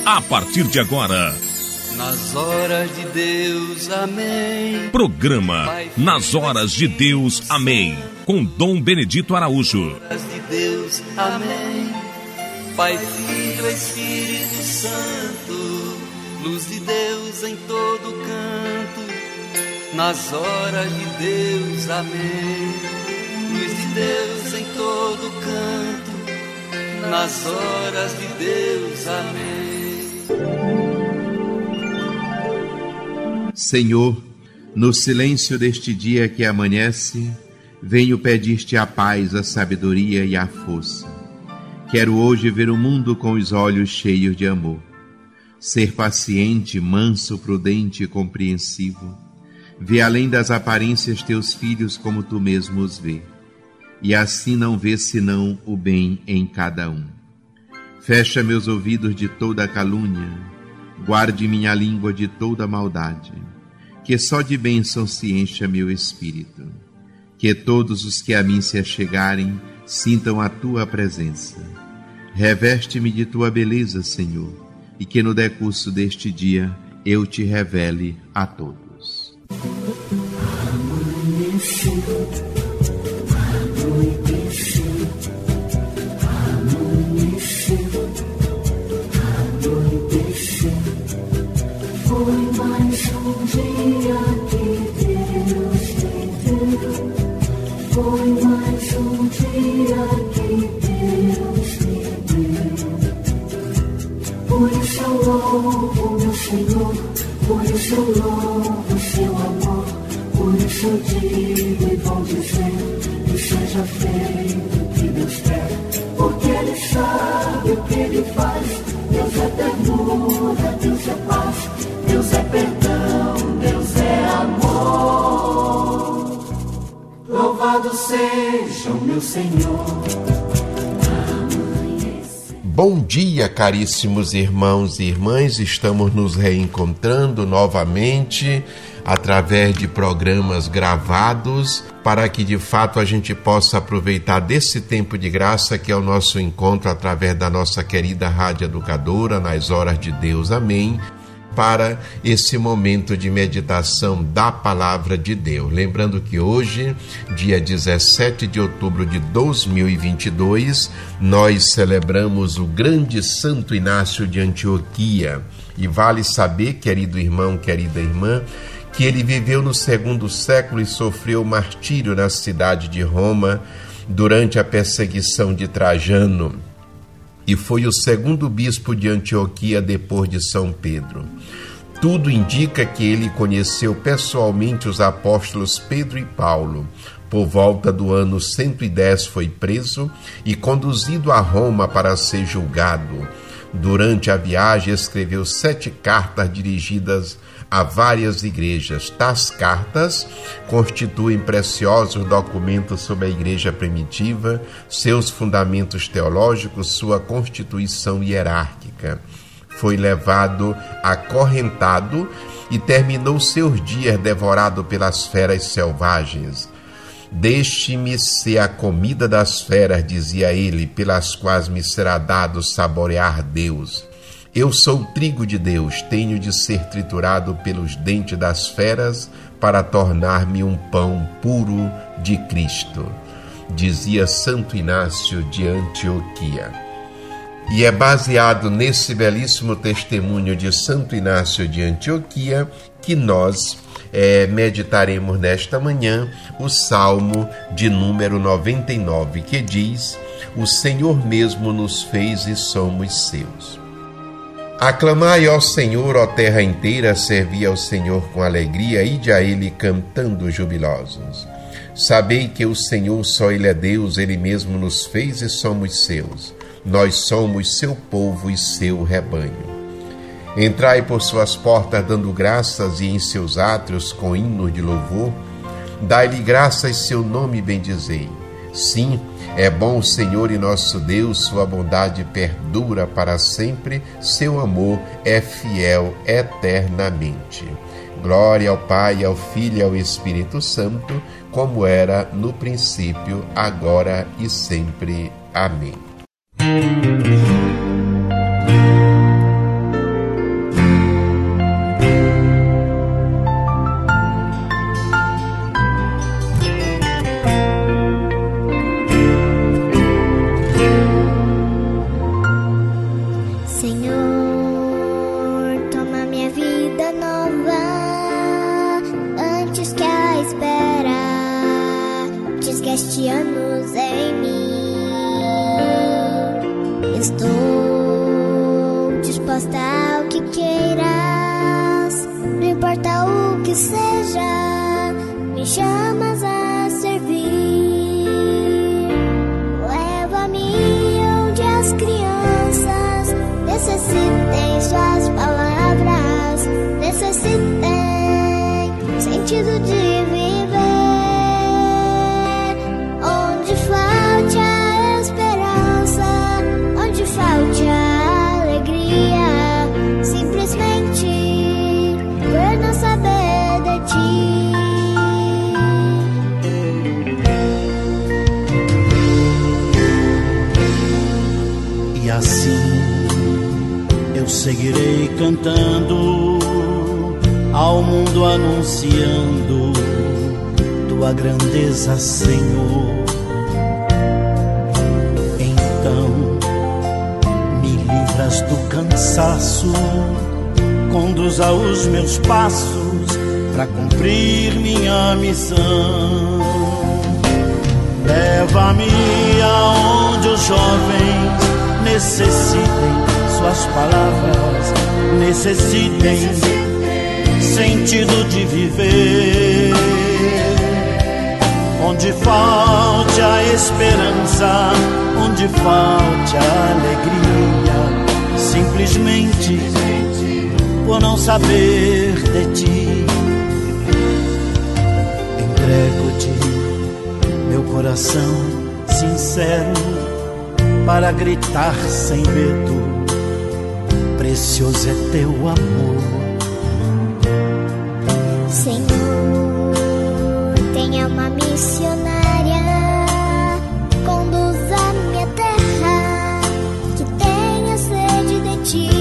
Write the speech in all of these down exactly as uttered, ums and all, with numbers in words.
a partir de agora. Nas horas de Deus, amém. Programa Nas Horas de Deus, amém. Com Dom Benedito Araújo. Nas horas de Deus, amém. Pai, Filho, Espírito Santo, luz de Deus em todo canto. Nas horas de Deus, amém. Luz de Deus em todo canto. Nas horas de Deus, amém. Senhor, no silêncio deste dia que amanhece, venho pedir-te a paz, a sabedoria e a força. Quero hoje ver o mundo com os olhos cheios de amor. Ser paciente, manso, prudente e compreensivo. Ver além das aparências teus filhos como tu mesmo os vê. E assim não ver senão o bem em cada um. Fecha meus ouvidos de toda calúnia. Guarde minha língua de toda maldade. Que só de bênção se encha meu espírito. Que todos os que a mim se achegarem sintam a tua presença. Reveste-me de tua beleza, Senhor, e que no decurso deste dia eu te revele a todos. Amanheceu, anoiteceu, amanheceu, anoiteceu. Foi mais um dia que Deus me deu. Foi mais um dia que Deus me deu. Por isso eu louvo meu Senhor, por isso eu louvo seu amor. Por isso eu digo e vou dizer que seja feito o que Deus quer, porque Ele sabe o que Ele faz. Deus é ternura, Deus é paz, Deus é perdão, Deus é amor. Louvado seja o meu Senhor. Bom dia, caríssimos irmãos e irmãs. Estamos nos reencontrando novamente através de programas gravados, para que de fato a gente possa aproveitar desse tempo de graça que é o nosso encontro através da nossa querida Rádio Educadora, Nas Horas de Deus, amém, para esse momento de meditação da Palavra de Deus. Lembrando que hoje, dia dezessete de outubro de dois mil e vinte e dois, nós celebramos o grande Santo Inácio de Antioquia. E vale saber, querido irmão, querida irmã, que ele viveu no segundo século e sofreu martírio na cidade de Roma durante a perseguição de Trajano. E foi o segundo bispo de Antioquia depois de São Pedro. Tudo indica que ele conheceu pessoalmente os apóstolos Pedro e Paulo. Por volta do ano cento e dez foi preso e conduzido a Roma para ser julgado. Durante a viagem escreveu sete cartas dirigidas a várias igrejas. Tais cartas constituem preciosos documentos sobre a igreja primitiva, seus fundamentos teológicos, sua constituição hierárquica. Foi levado acorrentado e terminou seus dias devorado pelas feras selvagens. Deixe-me ser a comida das feras, dizia ele, pelas quais me será dado saborear Deus. Eu sou o trigo de Deus, tenho de ser triturado pelos dentes das feras para tornar-me um pão puro de Cristo, dizia Santo Inácio de Antioquia. E é baseado nesse belíssimo testemunho de Santo Inácio de Antioquia que nós é, meditaremos nesta manhã o Salmo de número noventa e nove, que diz: o Senhor mesmo nos fez e somos seus. Aclamai ao Senhor, ó terra inteira, servi ao Senhor com alegria, ide a Ele cantando jubilosos. Sabei que o Senhor só Ele é Deus, Ele mesmo nos fez e somos seus. Nós somos seu povo e seu rebanho. Entrai por suas portas dando graças e em seus átrios com hinos de louvor. Dai-lhe graças, seu nome bendizei. Sim, é bom o Senhor e nosso Deus, sua bondade perdura para sempre, seu amor é fiel eternamente. Glória ao Pai, ao Filho e ao Espírito Santo, como era no princípio, agora e sempre. Amém. vinte anos em mim. Estou disposta ao que queiras, não importa o que seja, me chamas a servir. Leva-me onde as crianças necessitem suas palavras, necessitem sentido de viver. Onde falte a esperança, onde falte a alegria, simplesmente por não saber de ti. E assim eu seguirei cantando, ao mundo anunciando tua grandeza, Senhor. Então me livras do cansaço, conduza os meus passos para cumprir minha missão. Leva-me aonde os jovens necessitem suas palavras, necessitem sentido de viver. Onde falte a esperança, onde falte a alegria, simplesmente por não saber de ti. Entrego-te meu coração sincero para gritar sem medo, precioso é teu amor. Senhor, tenha uma missionária, conduza a minha terra, que tenha sede de ti.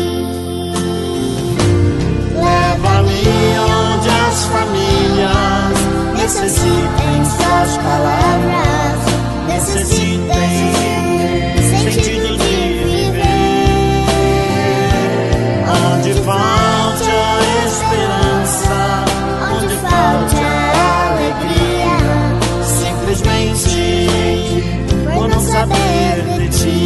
Leva-me onde as famílias necessitem suas palavras, necessitem sentido de viver. Onde falte a esperança, onde falte a alegria, simplesmente por não saber de ti.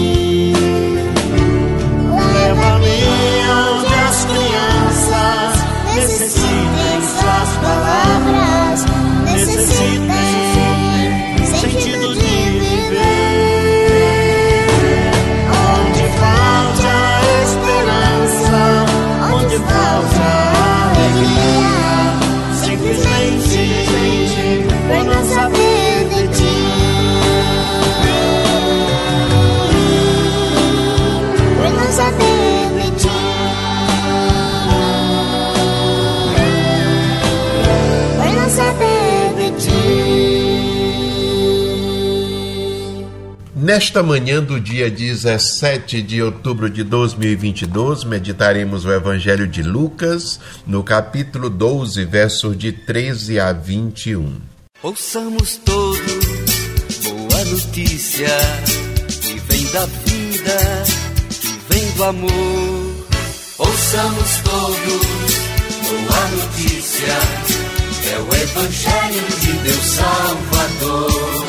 Leva-me onde as crianças necessitem suas palavras, necessitem sentido de viver. Onde falta a esperança, onde falta a alegria, simplesmente por não saber de ti. Por não saber de ti. Por não saber de ti. Nesta manhã do dia dezessete de outubro de dois mil e vinte e dois, meditaremos o Evangelho de Lucas, no capítulo doze, versos de treze a vinte e um. Ouçamos todos boa notícia, que vem da vida, que vem do amor. Ouçamos todos boa notícia, é o Evangelho de Deus Salvador.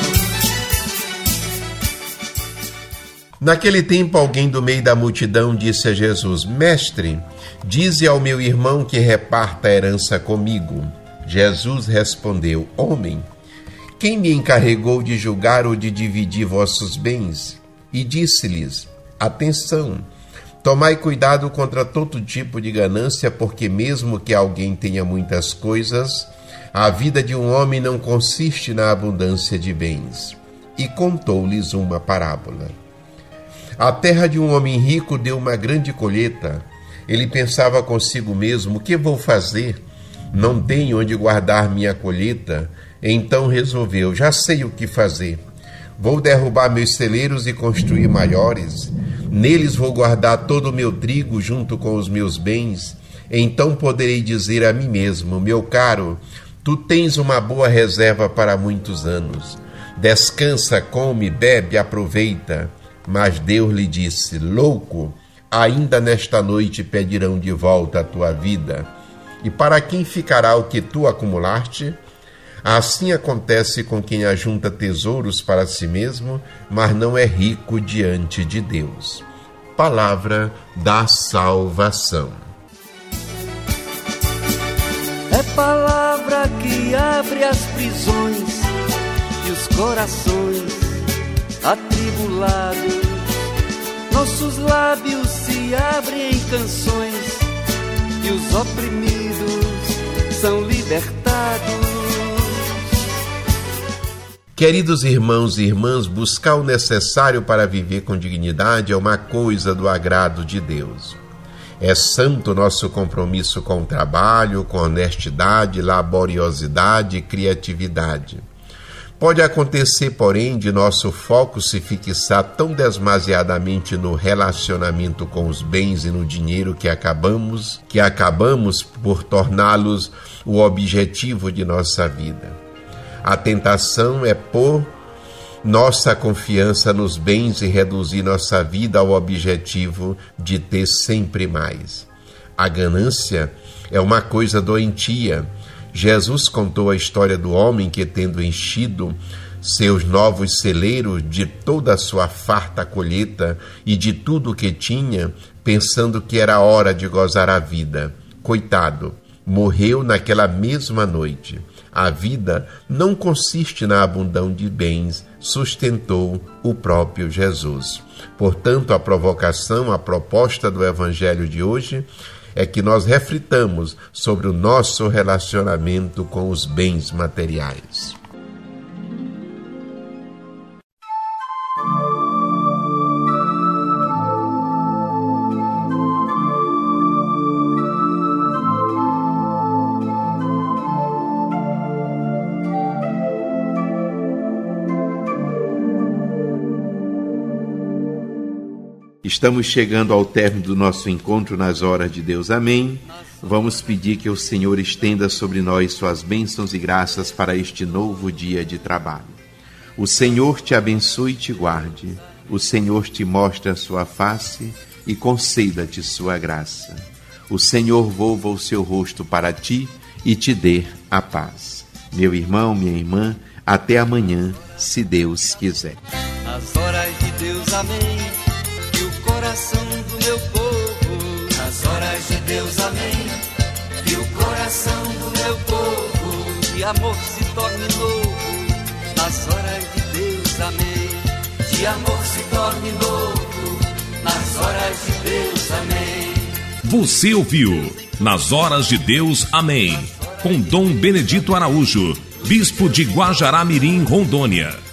Naquele tempo, alguém do meio da multidão disse a Jesus: Mestre, dize ao meu irmão que reparta a herança comigo. Jesus respondeu: Homem, quem me encarregou de julgar ou de dividir vossos bens? E disse-lhes: Atenção, tomai cuidado contra todo tipo de ganância, porque mesmo que alguém tenha muitas coisas, a vida de um homem não consiste na abundância de bens. E contou-lhes uma parábola. A terra de um homem rico deu uma grande colheita. Ele pensava consigo mesmo: o que vou fazer? Não tenho onde guardar minha colheita. Então resolveu: já sei o que fazer. Vou derrubar meus celeiros e construir maiores. Neles vou guardar todo o meu trigo junto com os meus bens. Então poderei dizer a mim mesmo: meu caro, tu tens uma boa reserva para muitos anos. Descansa, come, bebe, aproveita. Mas Deus lhe disse: louco, ainda nesta noite pedirão de volta a tua vida. E para quem ficará o que tu acumulaste? Assim acontece com quem ajunta tesouros para si mesmo, mas não é rico diante de Deus. Palavra da salvação. É palavra que abre as prisões e os corações atribulados. Nossos lábios se abrem em canções e os oprimidos são libertados. Queridos irmãos e irmãs, buscar o necessário para viver com dignidade é uma coisa do agrado de Deus. É santo nosso compromisso com o trabalho, com honestidade, laboriosidade e criatividade. Pode acontecer, porém, de nosso foco se fixar tão demasiadamente no relacionamento com os bens e no dinheiro que acabamos, que acabamos por torná-los o objetivo de nossa vida. A tentação é pôr nossa confiança nos bens e reduzir nossa vida ao objetivo de ter sempre mais. A ganância é uma coisa doentia. Jesus contou a história do homem que, tendo enchido seus novos celeiros de toda a sua farta colheita e de tudo o que tinha, pensando que era hora de gozar a vida. Coitado, morreu naquela mesma noite. A vida não consiste na abundância de bens, sustentou o próprio Jesus. Portanto, a provocação, a proposta do Evangelho de hoje é que nós reflitamos sobre o nosso relacionamento com os bens materiais. Estamos chegando ao término do nosso encontro nas horas de Deus. Amém. Vamos pedir que o Senhor estenda sobre nós suas bênçãos e graças para este novo dia de trabalho. O Senhor te abençoe e te guarde. O Senhor te mostre a sua face e conceda-te sua graça. O Senhor volva o seu rosto para ti e te dê a paz. Meu irmão, minha irmã, até amanhã, se Deus quiser. As horas de Deus, amém. Coração do meu povo, nas horas de Deus, amém. Que o coração do meu povo de amor se torne novo, nas horas de Deus, amém. De amor se torne novo, nas horas de Deus, amém. Você ouviu Nas Horas de Deus, amém, com Dom Benedito Araújo, bispo de Guajará-Mirim, Rondônia.